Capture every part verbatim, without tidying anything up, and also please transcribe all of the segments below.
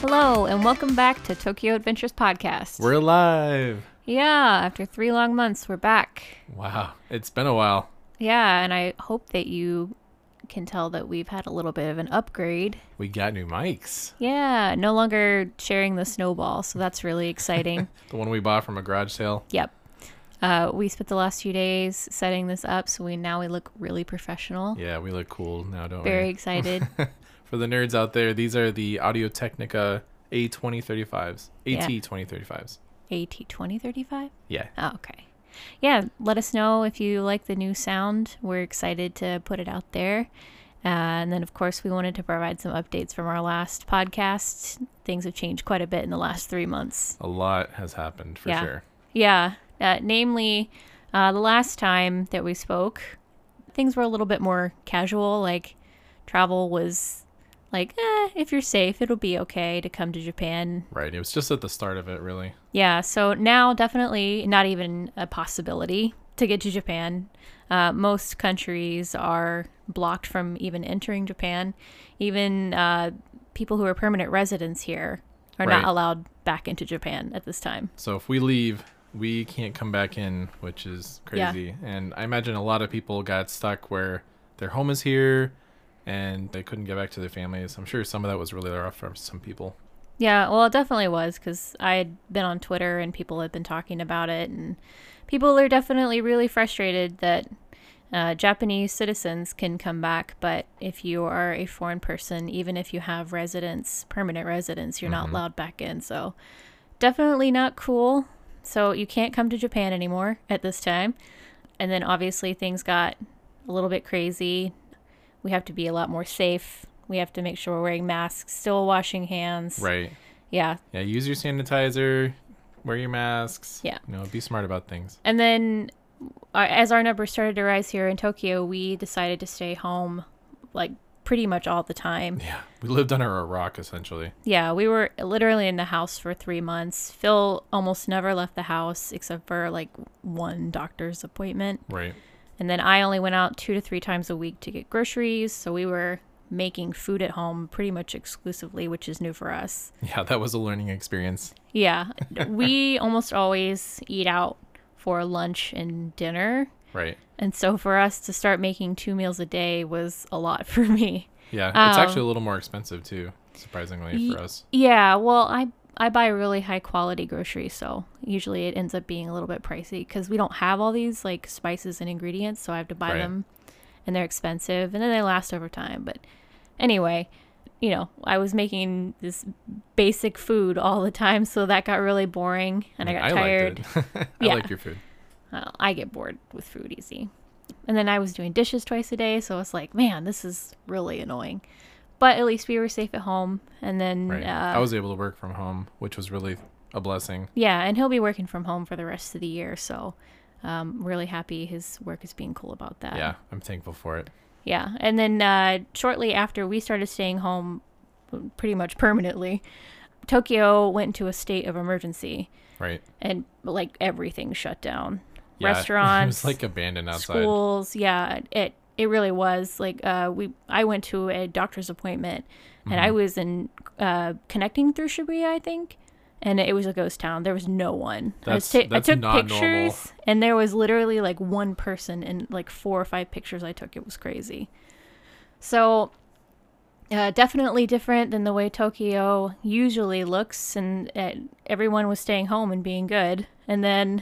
Hello, and welcome back to Tokyo Adventures Podcast. We're alive. Yeah, after three long months, we're back. Wow, it's been a while. Yeah, and I hope that you can tell that we've had a little bit of an upgrade. We got new mics. Yeah, no longer sharing the snowball, so that's really exciting. The one we bought from a garage sale. Yep. Uh, we spent the last few days setting this up, so we now we look really professional. Yeah, we look cool now, don't Very we? excited. For the nerds out there, these are the Audio-Technica A twenty thirty-fives. AT twenty thirty-fives. A T twenty thirty-five? Yeah. Oh, okay. Yeah, let us know if you like the new sound. We're excited to put it out there. Uh, and then, of course, we wanted to provide some updates from our last podcast. Things have changed quite a bit in the last three months. A lot has happened, for yeah. sure. Yeah. Uh, namely, uh, the last time that we spoke, things were a little bit more casual. Like, travel was like, eh, if you're safe, it'll be okay to come to Japan. Right. It was just at the start of it, really. Yeah. So now, definitely not even a possibility to get to Japan. Uh, most countries are blocked from even entering Japan. Even uh, people who are permanent residents here are Right. not allowed back into Japan at this time. So if we leave, we can't come back in, which is crazy. Yeah. And I imagine a lot of people got stuck where their home is here and they couldn't get back to their families. I'm sure some of that was really rough for some people. Yeah, well, it definitely was, because I had been on Twitter and people had been talking about it, and people are definitely really frustrated that uh, Japanese citizens can come back, but if you are a foreign person, even if you have residence, permanent residence, you're Mm-hmm. not allowed back in. So definitely not cool. So you can't come to Japan anymore at this time. And then obviously things got a little bit crazy. We have to be a lot more safe. We have to make sure we're wearing masks, still washing hands. Right. Yeah. Yeah, use your sanitizer, wear your masks. Yeah. You know, be smart about things. And then uh, as our numbers started to rise here in Tokyo, we decided to stay home like pretty much all the time. Yeah. We lived under a rock, essentially. Yeah, we were literally in the house for three months. Phil almost never left the house except for like one doctor's appointment. Right. And then I only went out two to three times a week to get groceries. So we were making food at home pretty much exclusively, which is new for us. Yeah, that was a learning experience. Yeah, we almost always eat out for lunch and dinner. Right. And so for us to start making two meals a day was a lot for me. Yeah, it's Um, actually a little more expensive too, surprisingly for us. Yeah, well, I I buy really high quality groceries, so usually it ends up being a little bit pricey because we don't have all these like spices and ingredients, so I have to buy Right. them, and they're expensive, and then they last over time. But anyway, you know, I was making this basic food all the time, so that got really boring, and I, mean, got tired. Liked it. I Yeah. like your food. Well, I get bored with food easy. And then I was doing dishes twice a day, so I was like, man, this is really annoying. But at least we were safe at home. And then, Right. uh, I was able to work from home, which was really a blessing. yeah, and he'll be working from home for the rest of the year. So um, really happy his work is being cool about that. Yeah, I'm thankful for it. Yeah. And then uh, shortly after we started staying home pretty much permanently, Tokyo went into a state of emergency. Right. And like everything shut down. Yeah, Restaurants, it was like abandoned outside. schools. Yeah, it it really was. Like uh, we, I went to a doctor's appointment, and I Mhm. was in uh, connecting through Shibuya, I think, and it was a ghost town. There was no one. I, was That's- ta- I that's took not pictures, and there was literally like one person in like four or five pictures I took. It was crazy. So. Uh, definitely different than the way Tokyo usually looks, and uh, everyone was staying home and being good. And then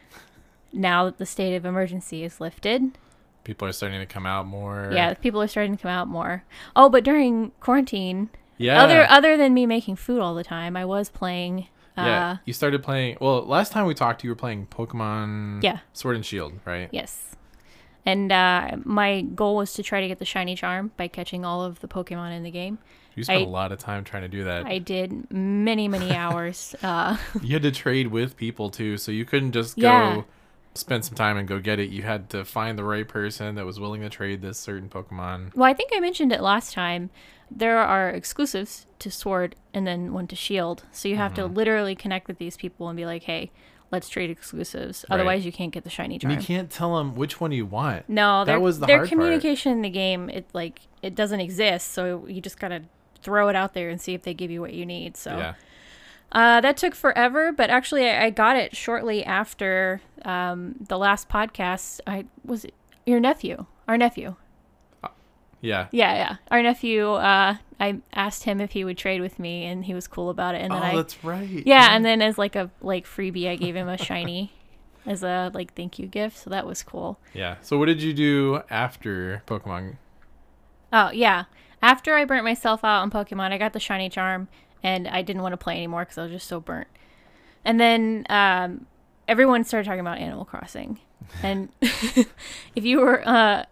now that the state of emergency is lifted, People are starting to come out more. yeah, people are starting to come out more. Oh, but during quarantine, Yeah. other other than me making food all the time, I was playing. Uh, yeah. You started playing. Well, last time we talked, you were playing Pokemon Yeah. Sword and Shield, right? Yes. And uh, my goal was to try to get the shiny charm by catching all of the Pokemon in the game. You spent I- a lot of time trying to do that. I did many, many hours. Uh, You had to trade with people too, so you couldn't just go Yeah. spend some time and go get it. You had to find the right person that was willing to trade this certain Pokemon. well, I think I mentioned it last time. There are exclusives to Sword and then one to Shield. So you have to Mhm. literally connect with these people and be like, hey, let's trade exclusives. Right. Otherwise, you can't get the shiny And charm. you can't tell them which one you want. No, That their, was the their hard part. communication in the game, it like it doesn't exist. So you just gotta throw it out there and see if they give you what you need. So Yeah. uh, that took forever, but actually I, I got it shortly after um, the last podcast. I was it your nephew, our nephew. Yeah. Yeah, yeah. Our nephew, uh, I asked him if he would trade with me, and he was cool about it. And then oh, I, that's right. yeah, yeah, and then as like a like freebie, I gave him a shiny as a like thank you gift. So that was cool. Yeah. So what did you do after Pokemon? Oh yeah, after I burnt myself out on Pokemon, I got the shiny charm, and I didn't want to play anymore because I was just so burnt. And then um, everyone started talking about Animal Crossing, and if you were uh,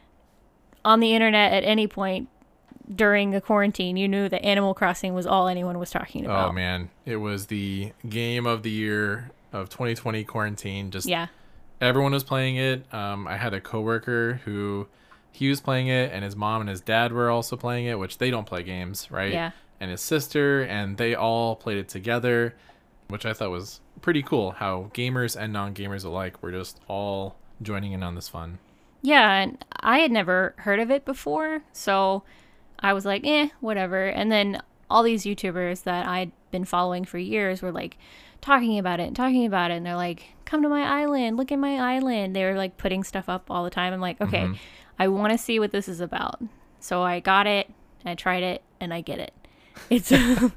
on the internet at any point during the quarantine, you knew that Animal Crossing was all anyone was talking about. Oh man, it was the game of the year of twenty twenty quarantine. Just Yeah. everyone was playing it. Um, I had a coworker who he was playing it, and his mom and his dad were also playing it, which they don't play games, right? Yeah. And his sister, and they all played it together, which I thought was pretty cool. How gamers and non-gamers alike were just all joining in on this fun. Yeah, and I had never heard of it before, so I was like, eh, whatever. And then all these YouTubers that I'd been following for years were like talking about it and talking about it, and they're like, come to my island, look at my island. They were like putting stuff up all the time. I'm like, okay, Mhm. I want to see what this is about. So I got it, I tried it, and I get it. It's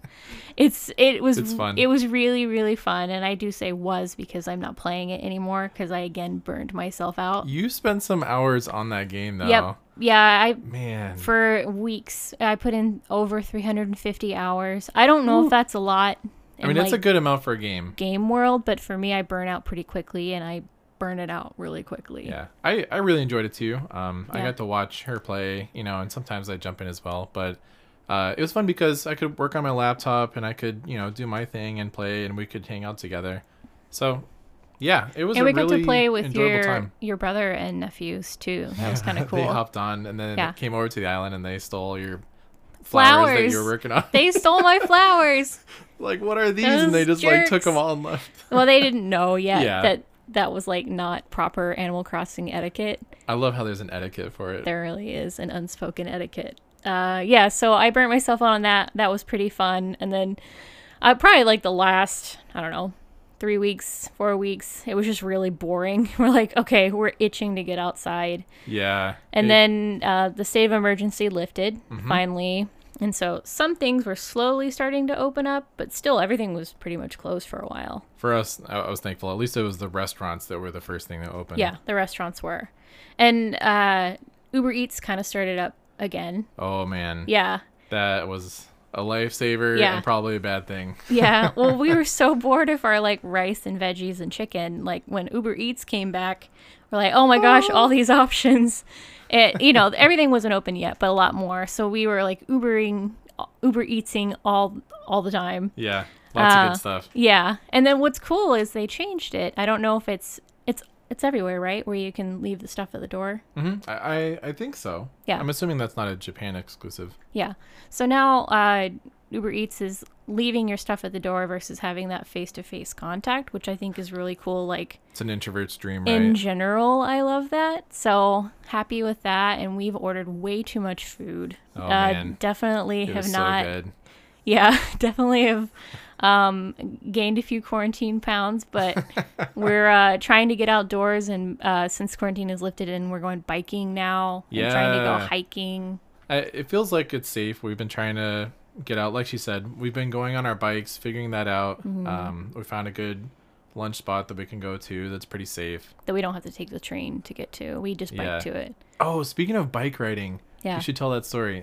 it's it was It's fun. it was really really fun, and I do say was because I'm not playing it anymore because I again burned myself out. You spent some hours on that game, though. Yep. Yeah, I Man. for weeks I put in over three hundred fifty hours. I don't know Ooh. if that's a lot in I mean, it's like a good amount for a game. game world, but for me I burn out pretty quickly, and I burn it out really quickly. Yeah, I, I really enjoyed it too. Um, I Yeah. got to watch her play, you know, and sometimes I jump in as well. But uh, it was fun because I could work on my laptop and I could, you know, do my thing and play, and we could hang out together. So, yeah, it was And a we really got to play with enjoyable your time. your brother and nephews too. That was kind of cool. They hopped on and then Yeah. came over to the island and they stole your flowers, that Flowers. you were working on. They stole my flowers. Like, what are these? Those And they just like took jerks. them all and left. Well, they didn't know yet Yeah. that that was like not proper Animal Crossing etiquette. I love how there's an etiquette for it. There really is an unspoken etiquette. Uh, yeah, so I burnt myself out on that. That was pretty fun. And then uh, probably like the last, I don't know, three weeks, four weeks, it was just really boring. We're like, okay, we're itching to get outside. Yeah. And it- then uh, the state of emergency lifted Mhm. finally. And so some things were slowly starting to open up, but still everything was pretty much closed for a while. for us, I, I was thankful. At least it was the restaurants that were the first thing that opened. Yeah, the restaurants were. And uh, Uber Eats kind of started up again. Oh man. Yeah. That was a lifesaver Yeah. and probably a bad thing. Yeah. Well, we were so bored of our like rice and veggies and chicken. Like when Uber Eats came back, we're like, oh my gosh, all these options. It, you know, everything wasn't open yet, but a lot more. So we were like Ubering, Uber Eatsing all all the time. Yeah. Lots of Uh, good stuff. Yeah. And then what's cool is they changed it. I don't know if it's it's it's everywhere, right? Where you can leave the stuff at the door. hmm I, I I think so. Yeah. I'm assuming that's not a Japan exclusive. Yeah. So now uh, Uber Eats is leaving your stuff at the door versus having that face-to-face contact, which I think is really cool. Like It's an introvert's dream, right? in general, I love that. So happy with that. And we've ordered way too much food. Oh, uh, man. Definitely It have was not. so good. Yeah, definitely have um, gained a few quarantine pounds, but we're uh, trying to get outdoors. And uh, since quarantine is lifted, and we're going biking now. And trying to go Yeah. hiking. I, it feels like it's safe. We've been trying to get out. Like she said, we've been going on our bikes, figuring that out. Mm-hmm. Um, we found a good lunch spot that we can go to that's pretty safe. That we don't have to take the train to get to. We just bike Yeah. to it. Oh, speaking of bike riding, Yeah. you should tell that story.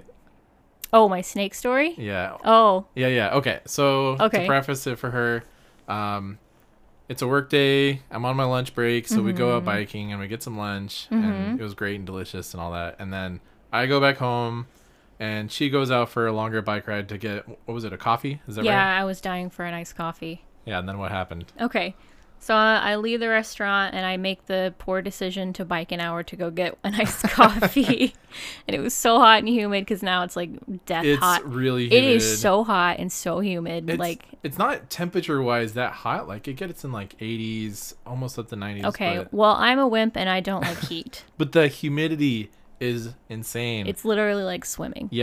Oh, my snake story? Yeah. Oh, Yeah, yeah. Okay. So Okay. to preface it for her, um, it's a work day. I'm on my lunch break, so we go Mm-hmm. out biking and we get some lunch, and it was great and delicious and all that. And then I go back home, and she goes out for a longer bike ride to get, what was it, a coffee? Is that yeah, right? I was dying for a nice coffee. Yeah. And then what happened? Okay. So uh, I leave the restaurant and I make the poor decision to bike an hour to go get a nice coffee. And it was so hot and humid because now it's like death It's hot. really It humid. is so hot and so humid. It's, like, it's not temperature wise that hot. Like it gets in like eighties, almost up to nineties. okay, But, well, I'm a wimp and I don't like heat. but the humidity is insane. It's literally like swimming. Yeah.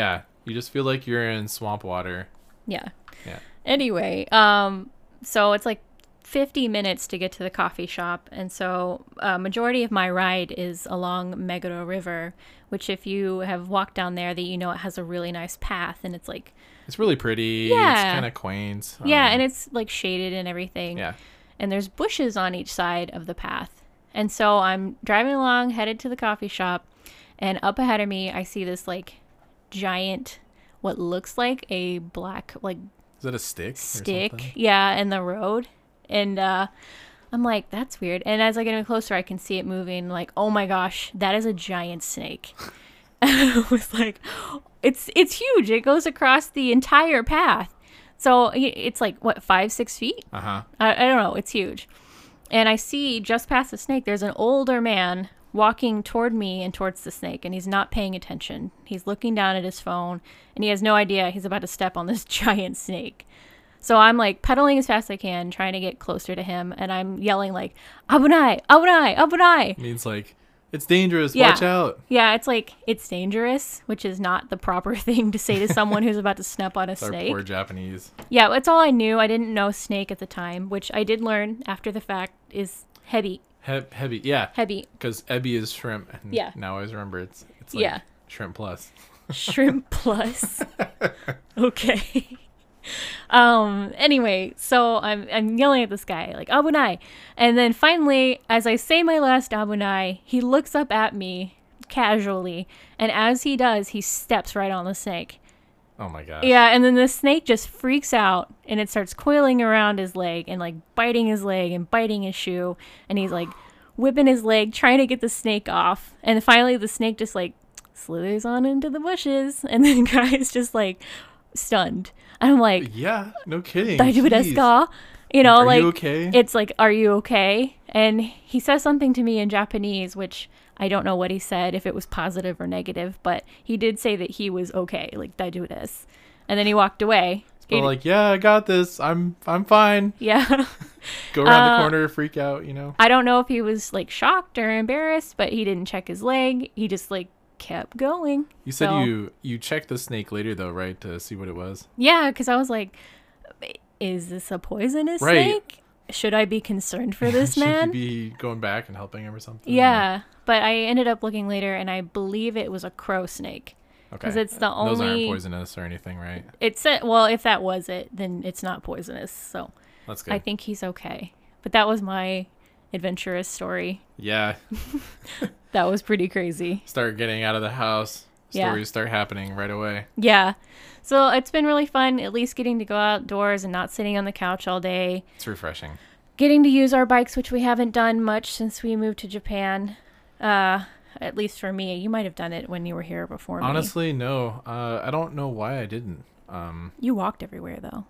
You just feel like you're in swamp water. Yeah. Yeah. Anyway, um, so it's like fifty minutes to get to the coffee shop. And so a uh, majority of my ride is along Meguro River, which if you have walked down there, that you know it has a really nice path. And it's like... It's really pretty. Yeah. It's kind of quaint. Yeah, um, and it's like shaded and everything. Yeah. And there's bushes on each side of the path. And so I'm driving along, headed to the coffee shop. And up ahead of me, I see this like giant, what looks like a black, like... Is that a stick? Stick. Yeah, in the road. And uh, I'm like, that's weird. And as I get closer, I can see it moving. Like, oh my gosh, that is a giant snake. I was like, it's it's huge. It goes across the entire path. So it's like, what, five, six feet? Uh-huh. I, I don't know. It's huge. And I see just past the snake, there's an older man walking toward me and towards the snake. And he's not paying attention. He's looking down at his phone. And he has no idea he's about to step on this giant snake. So I'm like pedaling as fast as I can, trying to get closer to him, and I'm yelling like, "Abunai, abunai, abunai!" Means like, it's dangerous. Yeah. Watch out. Yeah, it's like, it's dangerous, which is not the proper thing to say to someone who's about to step on a It's snake. our poor Japanese. Yeah, that's all I knew. I didn't know snake at the time, which I did learn after the fact is hebi. He- heavy, yeah. Hebi. Because ebi is shrimp. And Yeah. now I always remember it's it's like Yeah. shrimp plus. Shrimp plus. Okay. Um, anyway, so I'm I'm yelling at this guy, like, "Abunai." And then finally, as I say my last "Abunai," he looks up at me casually, and as he does, he steps right on the snake. Oh my gosh. Yeah, and then the snake just freaks out, and it starts coiling around his leg and like biting his leg and biting his shoe, and he's like whipping his leg, trying to get the snake off. And finally the snake just like slithers on into the bushes, and then the guy is just like stunned. And I'm like, Yeah, no kidding. "Daijoubu desu Jeez. ka?" You know, Are like, you okay? it's like, "Are you okay?" And he says something to me in Japanese, which I don't know what he said, if it was positive or negative, but he did say that he was okay, like, "Daijoubu desu." And then he walked away. But He- like, yeah, I got this. I'm I'm fine. yeah. Go around Uh, the corner, freak out, you know. I don't know if he was like shocked or embarrassed, but he didn't check his leg. He just like kept going. You said So- you you checked the snake later though, right, to see what it was. Yeah, because I was like, is this a poisonous Right. snake? Should I be concerned for this Should man? you be going back and helping him or something? Yeah, but I ended up looking later, and I believe it was a crow snake. Okay. 'Cause it's the Those aren't only- poisonous or anything, right? It said, well, if that was it, then it's not poisonous. So That's good. I think he's okay. But that was my adventurous story. Yeah. That was pretty crazy. Start getting out of the house. Yeah. Stories start happening right away. Yeah. So it's been really fun, at least getting to go outdoors and not sitting on the couch all day. It's refreshing. Getting to use our bikes, which we haven't done much since we moved to Japan. Uh, at least for me. You might have done it when you were here before me. Honestly, no. Uh, I don't know why I didn't. Um, You walked everywhere, though.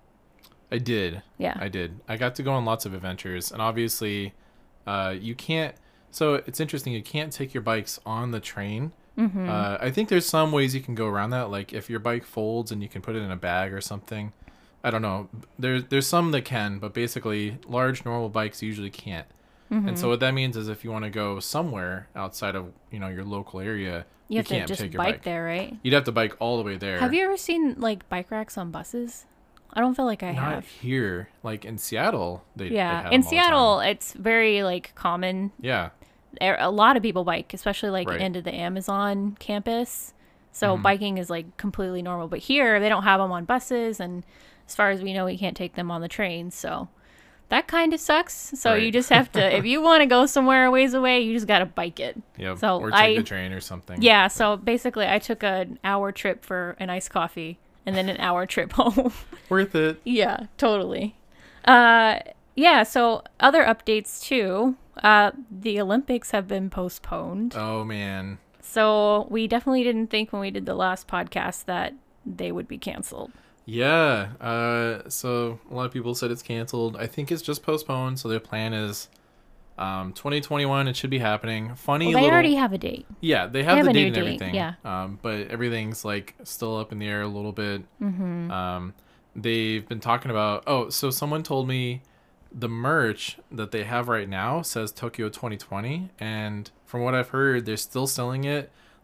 I did. Yeah. I did. I got to go on lots of adventures, and obviously, uh, you can't. So it's interesting. You can't take your bikes on the train. Mm-hmm. Uh, I think there's some ways you can go around that. Like if your bike folds and you can put it in a bag or something. I don't know. There's there's some that can, but basically, large normal bikes usually can't. Mm-hmm. And so what that means is if you want to go somewhere outside of you know your local area, You you, have to can't just take bike, your bike there, right? You'd have to bike all the way there. Have you ever seen, like, bike racks on buses? I don't feel like I Not have. here, like in Seattle. They they Yeah. have In them all the time. Seattle, it's very, like, common. Yeah. Er- A lot of people bike, especially, like, Right. into the Amazon campus. So Mhm. biking is, like, completely normal. But here, they don't have them on buses. And as far as we know, we can't take them on the train. So that kind of sucks. So you Right. just have to, if you want to go somewhere a ways away, you just got to bike it. Yep. So or take I- the train or something. Yeah, so basically I took an hour trip for an iced coffee and then an hour trip home. Worth it. Yeah, totally. Uh, yeah, so other updates too. Uh, the Olympics have been postponed. Oh man. So we definitely didn't think when we did the last podcast that they would be canceled. Yeah. Uh, so a lot of people said it's canceled. I think it's just postponed. So their plan is um, twenty twenty-one. It should be happening. Funny Well, they little. already have a date. Yeah, they have have the a new date and date, everything. yeah. Um, but everything's like still up in the air a little bit. Mm-hmm. Um, they've been talking about. Oh, so someone told me the merch that they have right now says Tokyo twenty twenty, and from what I've heard, they're still selling it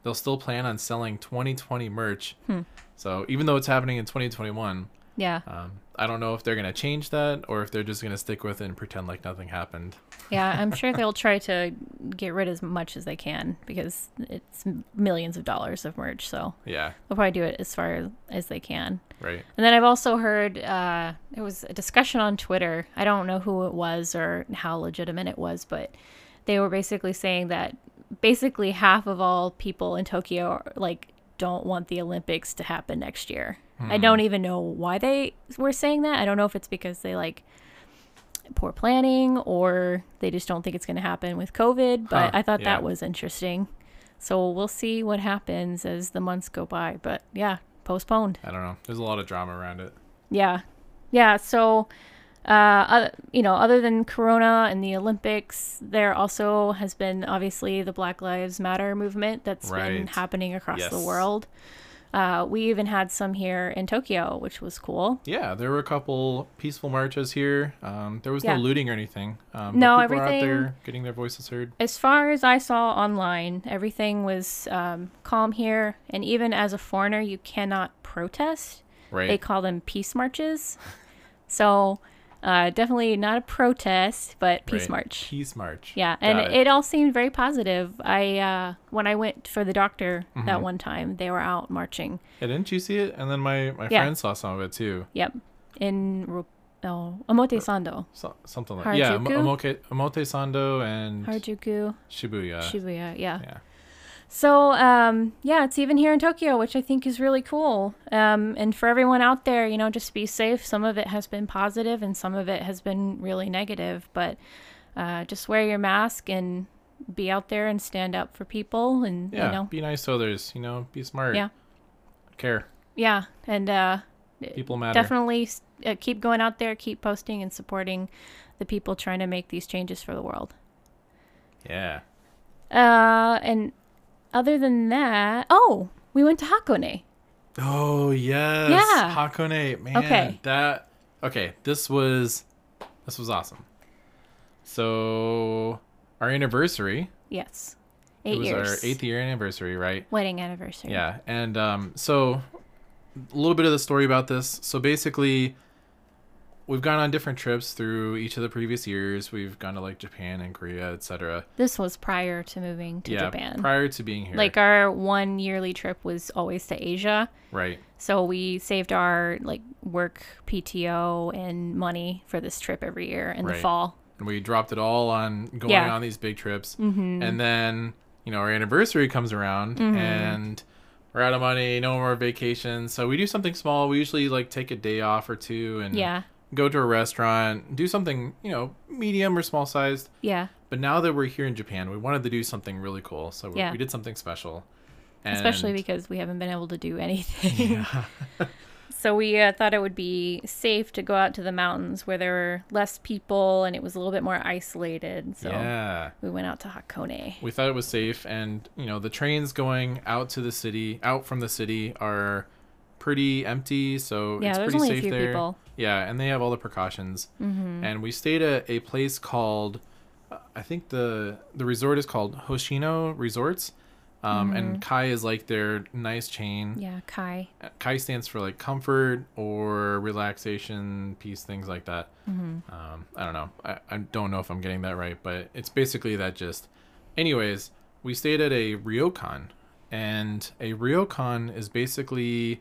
they'll still plan on selling twenty twenty merch. Hmm. So even though it's happening in twenty twenty-one, Yeah. um, I don't know if they're going to change that or if they're just going to stick with it and pretend like nothing happened. Yeah, I'm sure they'll try to get rid as much as they can because it's millions of dollars of merch. So Yeah, they'll probably do it as far as they can. right. And then I've also heard uh, there was a discussion on Twitter. I don't know who it was or how legitimate it was, but they were basically saying that basically half of all people in Tokyo like don't want the Olympics to happen next year. Hmm. I don't even know why they were saying that. I don't know if it's because they like poor planning or they just don't think it's going to happen with COVID, but Huh, I thought yeah. that was interesting. So we'll see what happens as the months go by, but yeah, postponed. I don't know. There's a lot of drama around it. Yeah. Yeah, so uh, uh you know, other than Corona and the Olympics, there also has been obviously the Black Lives Matter movement that's been Right. happening across the Yes. world. Uh, we even had some here in Tokyo, which was cool. Yeah, there were a couple peaceful marches here. Um, there was Yeah. no looting or anything. Um, No, but people were out everything- there getting their voices heard. As far as I saw online, everything was um, calm here. And even as a foreigner, you cannot protest. Right. They call them peace marches. So uh, definitely not a protest, but peace Right. march. Peace march. Yeah, and Got it. it. all seemed very positive. I uh, when I went for the doctor that Mhm. one time, they were out marching. Yeah, didn't you see it? And then my, my Yeah. friend saw some of it too. Yep, in Ru- oh, Omotesando, So, something like yeah, Am- Harajuku? Amoke, Omotesando and Harajuku, Shibuya. Shibuya. Yeah. Yeah. So um, yeah, it's even here in Tokyo, which I think is really cool. Um, and for everyone out there, you know, just be safe. Some of it has been positive, and some of it has been really negative. But uh, just wear your mask and be out there and stand up for people, and Yeah. you know, Be nice to others. You know, be smart. Yeah. Care. yeah, and uh, People matter. definitely uh, keep going out there, keep posting and supporting the people trying to make these changes for the world. Yeah. Uh, and other than that, oh, we went to Hakone. Oh yes. Yeah. Hakone, man. Okay. That okay. This was this was awesome. So our anniversary. Yes, it eight was years. our eighth year anniversary, right? Wedding anniversary. Yeah, and um, so a little bit of the story about this. So basically, we've gone on different trips through each of the previous years. We've gone to like Japan and Korea, et cetera. This was prior to moving to Yeah, Japan. prior to being here. Like our one yearly trip was always to Asia. right. So we saved our like work P T O and money for this trip every year in the Right. fall. And we dropped it all on going Yeah. on these big trips. Mm-hmm. And then, you know, our anniversary comes around Mhm. and we're out of money, no more vacations. So we do something small. We usually like take a day off or two and Yeah. go to a restaurant, do something, you know, medium or small sized. Yeah. But now that we're here in Japan, we wanted to do something really cool. So we, Yeah. we did something special. And Especially because we haven't been able to do anything. yeah. So we uh, thought it would be safe to go out to the mountains where there were less people and it was a little bit more isolated. So yeah. we went out to Hakone. We thought it was safe, and you know the trains going out to the city, out from the city, are pretty empty, so Yeah, it's there's pretty only a safe few there. people. Yeah, and they have all the precautions. Mm-hmm. And we stayed at a place called, uh, I think the the resort is called Hoshino Resorts, um, and Kai is like their nice chain. Yeah, Kai. Uh, Kai stands for like comfort or relaxation, peace, things like that. Mm-hmm. Um, I don't know. I, I don't know if I'm getting that right, but it's basically that gist. Anyways, we stayed at a ryokan, and a ryokan is basically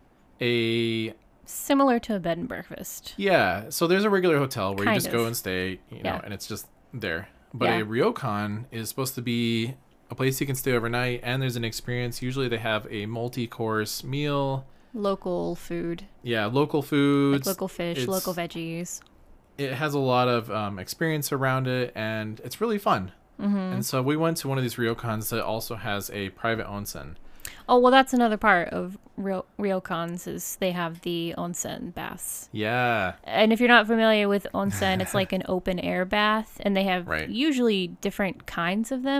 a Similar to a bed and breakfast. yeah. So there's a regular hotel where Kind you just of. go and stay, you know, Yeah. and it's just there. But Yeah. a ryokan is supposed to be a place you can stay overnight, and there's an experience. Usually they have a multi-course meal. Local food. Yeah, local Like foods. local fish, it's- local veggies. It has a lot of um, experience around it, and it's really fun. Mm-hmm. And so we went to one of these ryokans that also has a private onsen. Oh, well, that's another part of Ryo- ryokans is they have the onsen baths. Yeah. And if you're not familiar with onsen, it's like an open air bath, and they have Right. usually different kinds of them.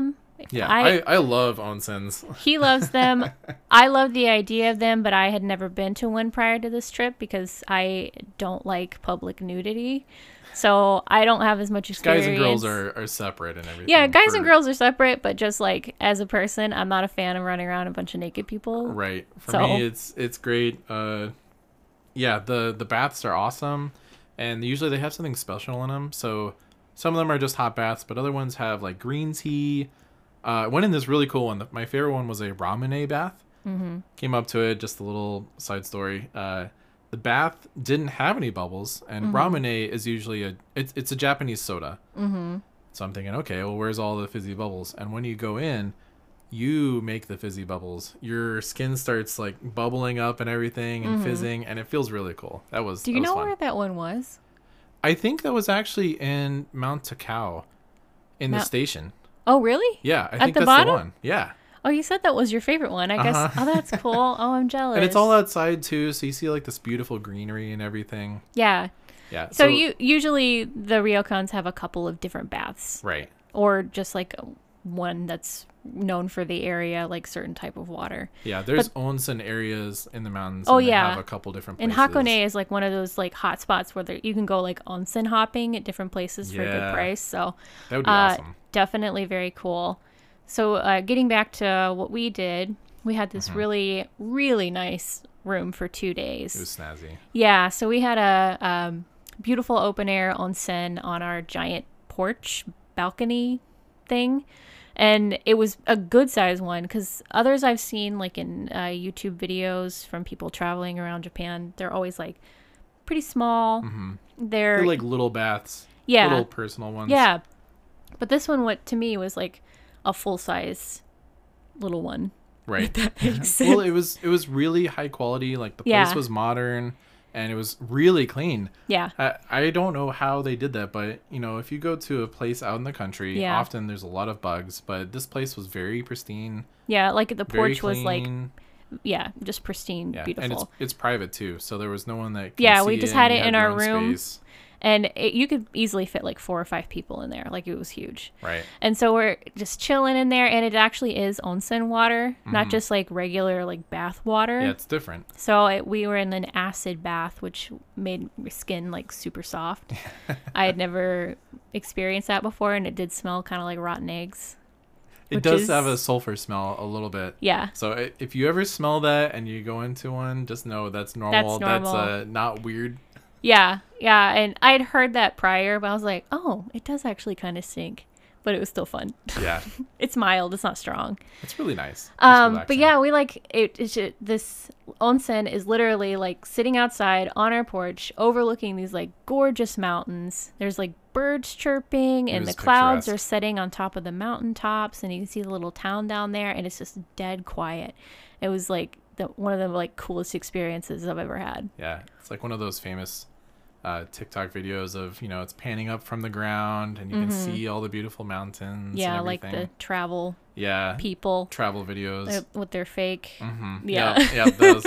Yeah, I, I, I love onsens. he loves them. I love the idea of them, but I had never been to one prior to this trip because I don't like public nudity. So I don't have as much experience. Guys and girls are, are separate and everything. Yeah, guys for, and girls are separate, but just like as a person, I'm not a fan of running around a bunch of naked people. Right. For so. me, it's it's great. Uh, yeah, the the baths are awesome, and usually they have something special in them. So some of them are just hot baths, but other ones have like green tea. Uh, I went in this really cool one. My favorite one was a ramune bath. Mm-hmm. Came up to it, just a little side story. Uh, The bath didn't have any bubbles, and mm-hmm. ramune is usually a it's it's a Japanese soda. Mm-hmm. So I'm thinking, okay, well, where's all the fizzy bubbles? And when you go in, you make the fizzy bubbles. Your skin starts like bubbling up and everything and mm-hmm. fizzing, and it feels really cool. That was. Do you that was know fun. where that one was? I think that was actually in Mount Takao, in Mount- the station. Oh, really? Yeah, I At think the that's bottom? the one. Yeah. Oh, you said that was your favorite one. I guess. Uh-huh. Oh, that's cool. Oh, I'm jealous. And it's all outside too, so you see like this beautiful greenery and everything. Yeah. Yeah. So, so you usually the ryokans have a couple of different baths. Right. Or just like one that's known for the area, like certain type of water. Yeah, there's but, onsen areas in the mountains. Oh and yeah. They have a couple different places. And Hakone is like one of those like hot spots where there, you can go like onsen hopping at different places yeah. for a good price. So that would be uh, awesome. Definitely very cool. So uh, getting back to what we did, we had this mm-hmm. really, really nice room for two days. It was snazzy. Yeah, so we had a um, beautiful open air onsen on our giant porch balcony thing. And it was a good size one because others I've seen like in uh, YouTube videos from people traveling around Japan, they're always like pretty small. Mm-hmm. They're, they're like little baths. Yeah. Little personal ones. Yeah. But this one, what to me was like a full size little one. Right. If that makes sense. Well, it was it was really high quality. Like the place yeah. was modern and it was really clean. Yeah. I, I don't know how they did that, but you know, if you go to a place out in the country, yeah. often there's a lot of bugs, but this place was very pristine. Yeah, like the porch was like yeah, just pristine, yeah. beautiful. And it's it's private too, so there was no one that yeah, see we just it had it in your our room. Space. And it, you could easily fit like four or five people in there. Like it was huge. Right. And so we're just chilling in there. And it actually is onsen water, mm-hmm. not just like regular like bath water. Yeah, it's different. So it, we were in an acid bath, which made my skin like super soft. I had never experienced that before. And it did smell kind of like rotten eggs. It does is... have a sulfur smell a little bit. Yeah. So if you ever smell that and you go into one, just know that's normal. That's normal. That's uh, not weird. Yeah, yeah, and I'd heard that prior, but I was like, oh, it does actually kind of stink, but it was still fun. Yeah. It's mild, it's not strong. It's really nice. It's um, relaxing. But yeah, we like, it, it should, this onsen is literally like sitting outside on our porch, overlooking these like gorgeous mountains. There's like birds chirping, and the clouds are setting on top of the mountaintops, and you can see the little town down there, and it's just dead quiet. It was like the, one of the like coolest experiences I've ever had. Yeah, it's like one of those famous Uh, TikTok videos of, you know, it's panning up from the ground and you mm-hmm. can see all the beautiful mountains. Yeah, and like the travel yeah people. Travel videos. Uh, with their fake. Mm-hmm. Yeah. Yeah, yeah those.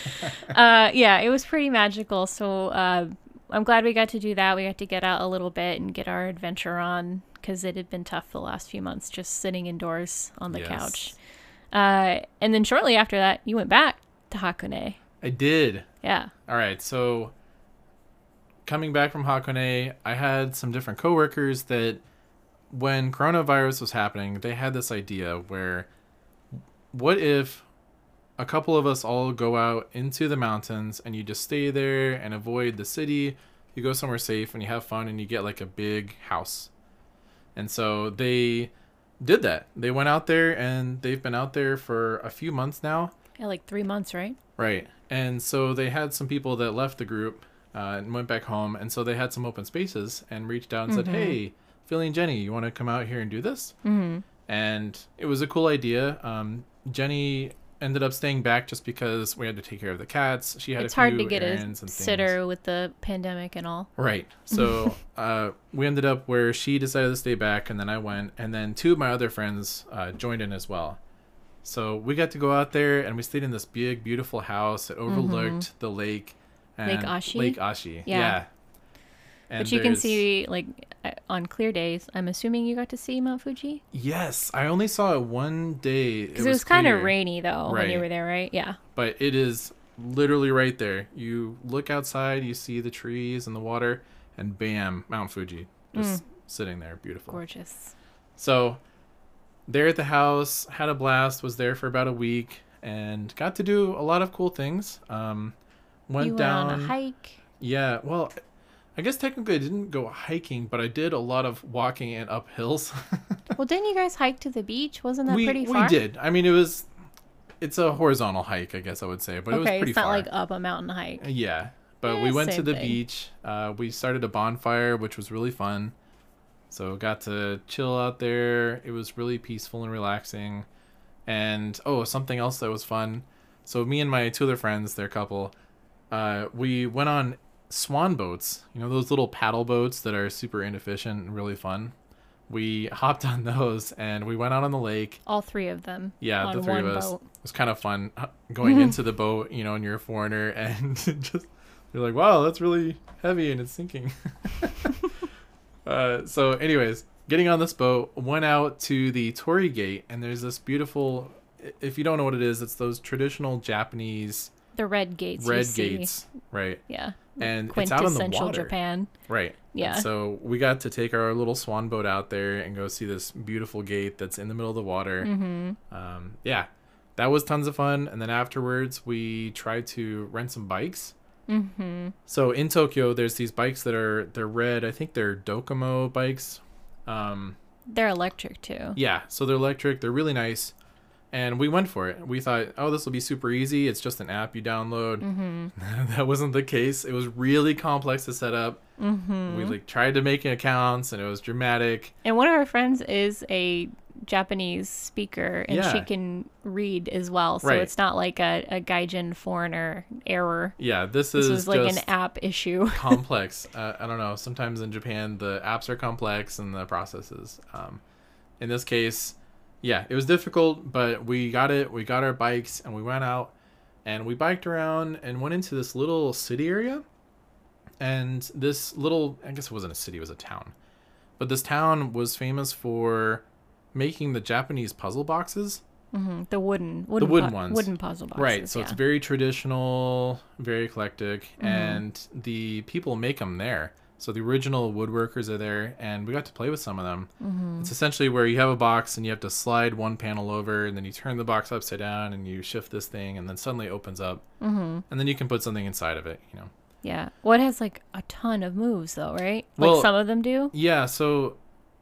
uh, yeah, it was pretty magical. So uh, I'm glad we got to do that. We got to get out a little bit and get our adventure on because it had been tough the last few months just sitting indoors on the yes. couch. Uh, and then shortly after that, you went back to Hakone. I did. Yeah. All right, so coming back from Hakone, I had some different coworkers that when coronavirus was happening, they had this idea where what if a couple of us all go out into the mountains and you just stay there and avoid the city, you go somewhere safe and you have fun and you get like a big house. And so they did that. They went out there and they've been out there for a few months now. Yeah, like three months, right? Right. And so they had some people that left the group Uh, and went back home, and so they had some open spaces and reached out and mm-hmm. said, hey, Philly and Jenny, you want to come out here and do this? Mm-hmm. And it was a cool idea. Um, Jenny ended up staying back just because we had to take care of the cats. She had it's a few hard to get a and sitter with the pandemic and all. Right. So uh, we ended up where she decided to stay back, and then I went, and then two of my other friends uh, joined in as well. So we got to go out there, and we stayed in this big, beautiful house that overlooked mm-hmm. the lake. Lake Ashi? Lake Ashi, yeah. yeah. And but you can see, like, on clear days, I'm assuming you got to see Mount Fuji? Yes, I only saw it one day. Because it was, was kind of clear. rainy, though, right. when you were there, right? Yeah. But it is literally right there. You look outside, you see the trees and the water, and bam, Mount Fuji. Just mm. sitting there. Beautiful. Gorgeous. So, there at the house, had a blast, was there for about a week, and got to do a lot of cool things. Um, went you went down on a hike. Yeah, well, I guess technically I didn't go hiking, but I did a lot of walking and up hills. Well, didn't you guys hike to the beach? Wasn't that we, pretty far? We did. I mean, it was, it's a horizontal hike, I guess I would say, but okay, it was pretty it's not far. like up a mountain hike. Yeah, but yeah, we went to the thing. beach. Uh, we started a bonfire, which was really fun. So got to chill out there. It was really peaceful and relaxing. And, oh, something else that was fun. So me and my two other friends, they're a couple, uh, we went on swan boats, you know, those little paddle boats that are super inefficient and really fun. We hopped on those and we went out on the lake. All three of them. Yeah, on the three one of us. Boat. It was kind of fun going into the boat, you know, and you're a foreigner and just you're like, wow, that's really heavy and it's sinking. uh, so anyways, getting on this boat, went out to the Torii Gate, and there's this beautiful, if you don't know what it is, it's those traditional Japanese the red gates. Red you gates, see. right? Yeah. And it's out on the water. Japan. Right. Yeah. And so we got to take our little swan boat out there and go see this beautiful gate that's in the middle of the water. Mm-hmm. Um, yeah, that was tons of fun. And then afterwards, we tried to rent some bikes. Mm-hmm. So in Tokyo, there's these bikes that are they're red. I think they're Docomo bikes. Um, they're electric too. Yeah, so they're electric. They're really nice. And we went for it. We thought, oh, this will be super easy. It's just an app you download. Mm-hmm. That wasn't the case. It was really complex to set up. Mm-hmm. We like tried to make accounts, and it was dramatic. And one of our friends is a Japanese speaker, and yeah. she can read as well. So right. it's not like a, a gaijin foreigner error. Yeah, this, this is was like just an app issue. complex. Uh, I don't know. Sometimes in Japan, the apps are complex and the processes. Um, in this case... Yeah, it was difficult, but we got it. We got our bikes, and we went out, and we biked around and went into this little city area. And this little, I guess it wasn't a city, it was a town. But this town was famous for making the Japanese puzzle boxes. Mm-hmm. The wooden, wooden, the wooden pu- ones. wooden puzzle boxes. Right, so yeah. it's very traditional, very eclectic, Mm-hmm. and the people make them there. So the original woodworkers are there, and we got to play with some of them. Mm-hmm. It's essentially where you have a box, and you have to slide one panel over, and then you turn the box upside down, and you shift this thing, and then suddenly it opens up. Mm-hmm. And then you can put something inside of it, you know. Yeah. Well, it has like a ton of moves, though, right? Well, like some of them do? Yeah, so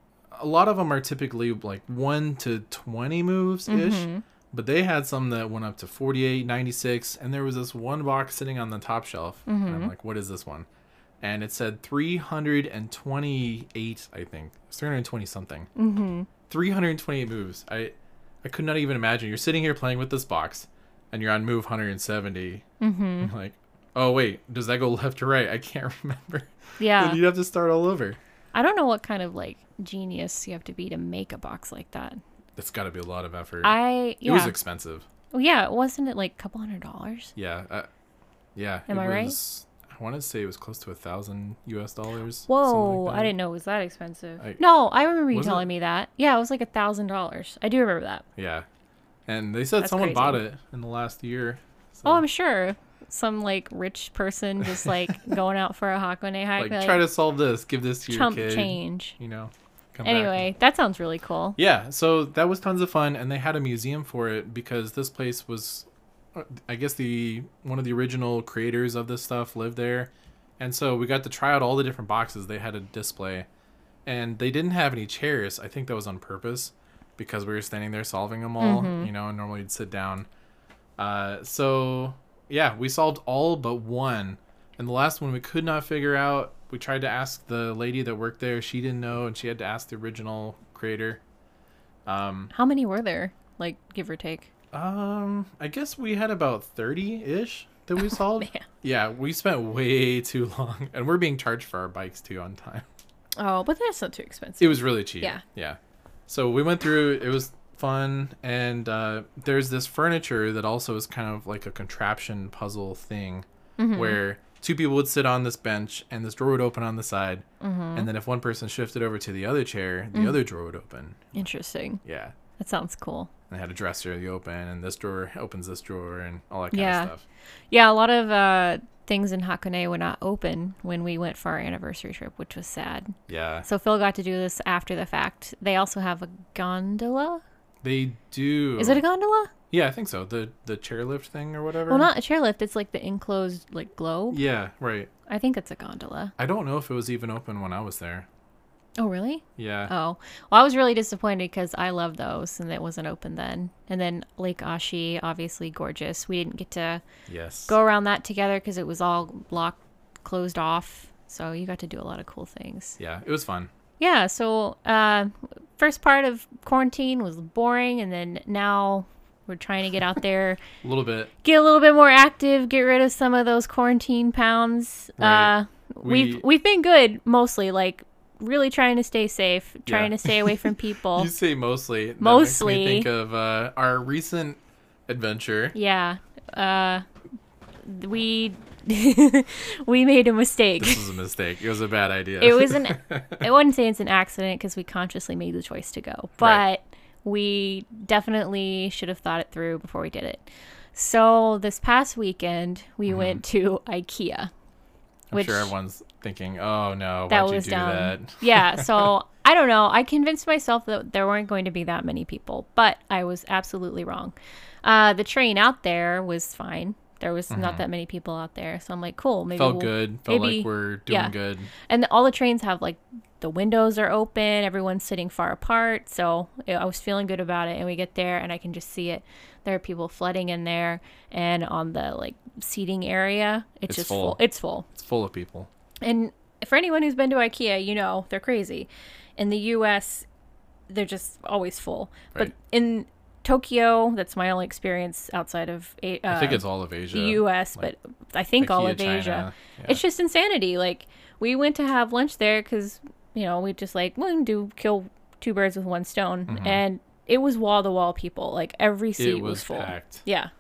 a lot of them are typically like one to twenty moves-ish. Mm-hmm. But they had some that went up to forty-eight, ninety-six, and there was this one box sitting on the top shelf. Mm-hmm. And I'm like, what is this one? And it said three hundred twenty-eight, I think. It's three hundred twenty something. Mm-hmm. three hundred twenty-eight moves. I I could not even imagine. You're sitting here playing with this box, and you're on move one hundred seventy. Mm-hmm. I'm like, oh, wait, does that go left or right? I can't remember. Yeah. Then you'd have to start all over. I don't know what kind of, like, genius you have to be to make a box like that. It's got to be a lot of effort. I, yeah. It was expensive. Well, yeah, wasn't it like a couple hundred dollars? Yeah. Uh, yeah. Am it I was, right? I want to say it was close to a thousand U S dollars. Whoa, like I didn't know it was that expensive. I, no, I remember you was telling it? me that. Yeah, it was like a thousand dollars. I do remember that. Yeah. And they said That's someone crazy. bought it in the last year. So. Oh, I'm sure. Some like rich person just like going out for a Hakone hike. Like, like, try to solve this. Give this to chump your kid. change. You know. Come Anyway, back. that sounds really cool. Yeah, so that was tons of fun, and they had a museum for it because this place was, I guess the one of the original creators of this stuff lived there, and so we got to try out all the different boxes. They had a display, and they didn't have any chairs. I think that was on purpose because we were standing there solving them all. Mm-hmm. You know, and normally you'd sit down. Uh, so yeah, we solved all but one, and the last one we could not figure out. We tried to ask the lady that worked there. She didn't know, and she had to ask the original creator. Um, How many were there? Like, give or take? um, I guess we had about thirty-ish that we solved. Man. Yeah, we spent way too long, and we're being charged for our bikes too on time. Oh, but that's not too expensive. It was really cheap. Yeah. Yeah. So we went through. It was fun, and uh, there's this furniture that also is kind of like a contraption puzzle thing, Mm-hmm. where two people would sit on this bench, and this drawer would open on the side. Mm-hmm. And then if one person shifted over to the other chair, the mm. other drawer would open. Interesting. Yeah. That sounds cool. And they had a dresser you open, and this drawer opens this drawer, and all that kind yeah. of stuff. Yeah, a lot of uh, things in Hakone were not open when we went for our anniversary trip, which was sad. Yeah. So Phil got to do this after the fact. They also have a gondola. They do. Is it a gondola? Yeah, I think so. The the chairlift thing or whatever. Well, not a chairlift. It's like the enclosed like globe. Yeah, right. I think it's a gondola. I don't know if it was even open when I was there. Oh, really? Yeah. Oh. Well, I was really disappointed because I love those and it wasn't open then. And then Lake Ashi, obviously gorgeous. We didn't get to yes. go around that together because it was all locked, closed off. So you got to do a lot of cool things. Yeah, it was fun. Yeah, so uh, first part of quarantine was boring, and then now we're trying to get out there. A little bit. Get a little bit more active, get rid of some of those quarantine pounds. Right. Uh, we, we've we've been good, mostly, like, really trying to stay safe, trying yeah. to stay away from people. You say mostly. That mostly. Makes me think of uh, our recent adventure. Yeah. Uh, we... we made a mistake. This was a mistake. It was a bad idea. It was an. I wouldn't say it's an accident because we consciously made the choice to go, but right. we definitely should have thought it through before we did it. So this past weekend, we mm-hmm. went to IKEA. I'm which sure everyone's thinking, "Oh no, that why'd was you do dumb. that?" Yeah. So I don't know. I convinced myself that there weren't going to be that many people, but I was absolutely wrong. Uh, the train out there was fine. There was mm-hmm. not that many people out there. So I'm like, cool. Maybe Felt we'll, good. Felt maybe, like we're doing yeah. good. And all the trains have, like, the windows are open. Everyone's sitting far apart. So I was feeling good about it. And we get there, and I can just see it. There are people flooding in there. And on the, like, seating area, it's, it's just full. full. It's full. It's full of people. And for anyone who's been to IKEA, you know, they're crazy. In the U S, they're just always full. Right. But in Tokyo, that's my only experience outside of uh, I think it's all of Asia. The U S, like, but I think IKEA, all of China, Asia. Yeah. It's just insanity. Like, we went to have lunch there because, you know, we just like, well, do kill two birds with one stone. Mm-hmm. And it was wall-to-wall people. Like, every seat it was, was full. Packed. Yeah.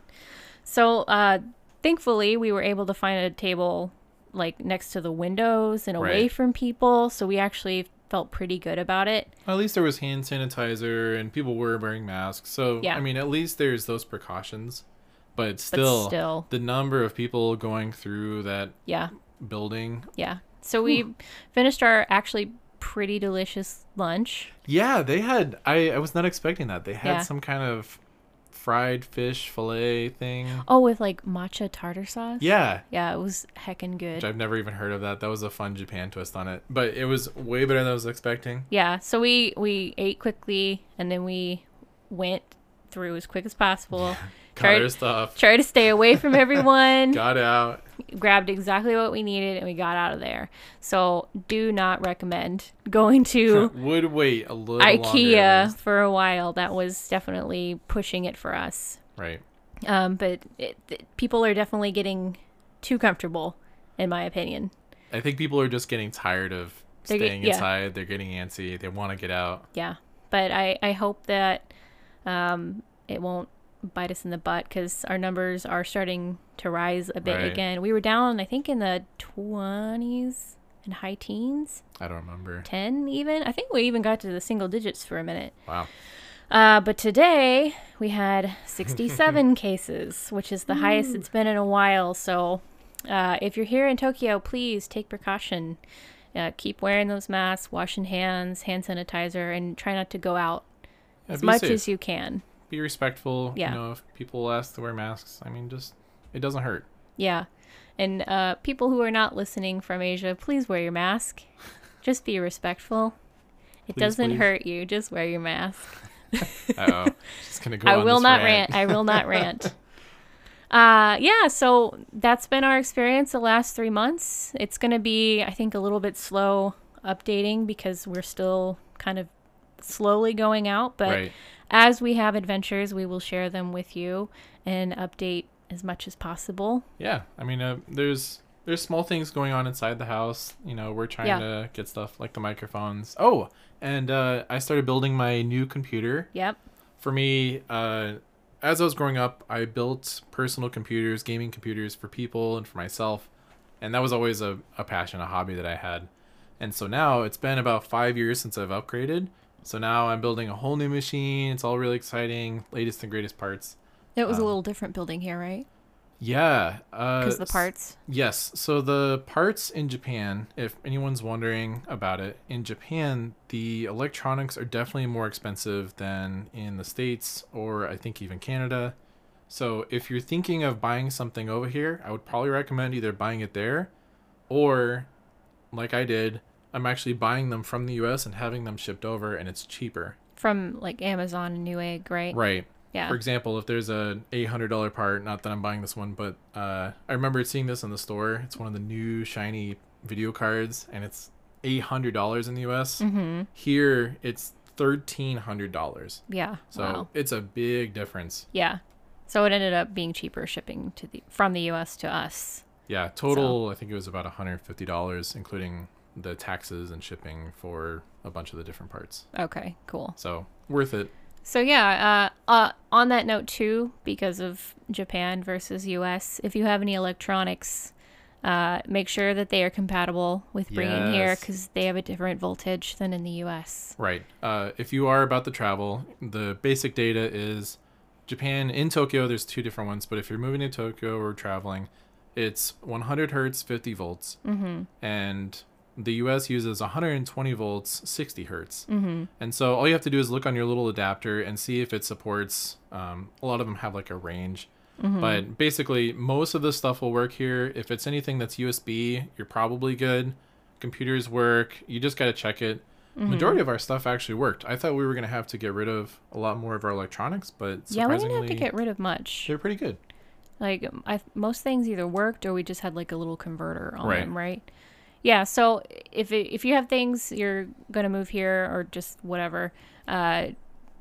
So, uh, thankfully, we were able to find a table, like, next to the windows and away right. from people. So we actually felt pretty good about it. Well, at least there was hand sanitizer and people were wearing masks. So, yeah. I mean, at least there's those precautions. But still, but still, the number of people going through that yeah. building. Yeah. So we Whew. finished our actually pretty delicious lunch. Yeah, they had, I, I was not expecting that. They had yeah. some kind of fried fish fillet thing. Oh, with like matcha tartar sauce? Yeah. Yeah, it was heckin' good. Which I've never even heard of that. That was a fun Japan twist on it. But it was way better than I was expecting. Yeah, so we, we ate quickly and then we went through as quick as possible. Got tried, our stuff. Tried to stay away from everyone. Got out. Grabbed exactly what we needed and we got out of there. So do not recommend going to would wait a little IKEA for a while. That was definitely pushing it for us. Right. Um, but it, it, people are definitely getting too comfortable, in my opinion. I think people are just getting tired of They're staying get, yeah. inside. They're getting antsy. They want to get out. Yeah. But I, I hope that um, it won't bite us in the butt because our numbers are starting to rise a bit right. again. We were down, I think, in the twenties and high teens. I don't remember. ten even. I think we even got to the single digits for a minute. Wow. Uh, but today we had sixty-seven cases, which is the Ooh. highest it's been in a while. So uh, if you're here in Tokyo, please take precaution. Uh, keep wearing those masks, washing hands, hand sanitizer, and try not to go out yeah, as much safe. as you can. Be respectful. Yeah. You know, if people ask to wear masks, I mean, just, it doesn't hurt. Yeah. And uh, people who are not listening from Asia, please wear your mask. Just be respectful. It please, doesn't please. hurt you. Just wear your mask. Uh-oh. Just gonna go I on will this not rant. rant. I will not rant. Uh, yeah, so that's been our experience the last three months. It's going to be, I think, a little bit slow updating because we're still kind of slowly going out. But right. as we have adventures, we will share them with you and update as much as possible. Yeah, I mean, uh, there's there's small things going on inside the house. You know, we're trying yeah. to get stuff like the microphones. Oh, and uh, I started building my new computer. Yep. For me, uh, as I was growing up, I built personal computers, gaming computers for people and for myself. And that was always a, a passion, a hobby that I had. And so now it's been about five years since I've upgraded. So now I'm building a whole new machine. It's all really exciting, latest and greatest parts. It was Um, a little different building here, right? Yeah. Uh, Because the parts. Yes. So the parts in Japan, if anyone's wondering about it, in Japan, the electronics are definitely more expensive than in the States or I think even Canada. So if you're thinking of buying something over here, I would probably recommend either buying it there or, like I did, I'm actually buying them from the U S and having them shipped over, and it's cheaper. From like Amazon and Newegg, right? Right. Yeah. For example, if there's a eight hundred dollars part, not that I'm buying this one, but uh, I remember seeing this in the store. It's one of the new shiny video cards, and it's eight hundred dollars in the U S. Mm-hmm. Here, it's thirteen hundred dollars. Yeah. So Wow. it's a big difference. Yeah. So it ended up being cheaper shipping to the from the U S to us. Yeah, total, I think it was about one hundred fifty dollars, including the taxes and shipping for a bunch of the different parts. Okay, cool. So worth it. So yeah, uh, uh, on that note too, because of Japan versus U S, if you have any electronics, uh, make sure that they are compatible with bringing here Yes. because they have a different voltage than in the U S. Right. Uh, if you are about to travel, the basic data is Japan, in Tokyo, there's two different ones, but if you're moving to Tokyo or traveling, it's one hundred hertz, fifty volts. Mm-hmm. And the U S uses one hundred twenty volts, sixty hertz. Mm-hmm. And so all you have to do is look on your little adapter and see if it supports, um, a lot of them have like a range. Mm-hmm. But basically, most of the stuff will work here. If it's anything that's U S B, you're probably good. Computers work. You just got to check it. Mm-hmm. Majority of our stuff actually worked. I thought we were going to have to get rid of a lot more of our electronics, but Yeah, we surprisingly, didn't have to get rid of much. they're pretty good. Like I, most things either worked or we just had like a little converter on Right. them, right? Yeah. So if it, if you have things you're gonna move here or just whatever, uh,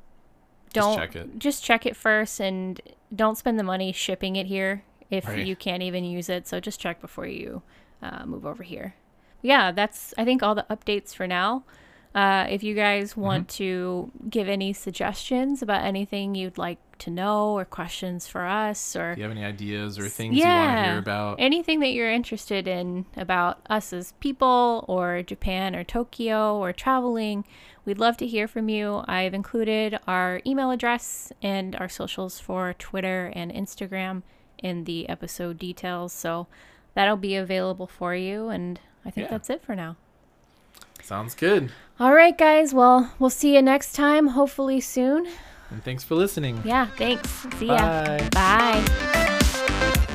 don't check it. just check it first and don't spend the money shipping it here if Right. you can't even use it. So just check before you uh, move over here. Yeah, that's I think all the updates for now. Uh, if you guys want to give any suggestions about anything you'd like to know or questions for us or If you have any ideas or things you want to yeah, hear about, anything that you're interested in about us as people or Japan or Tokyo or traveling, we'd love to hear from you. I've included our email address and our socials for Twitter and Instagram in the episode details. So that'll be available for you. And I think Yeah. that's it for now. sounds good. All right, guys. Well, we'll see you next time, hopefully soon. And thanks for listening. Yeah, thanks. See ya. Bye. Bye.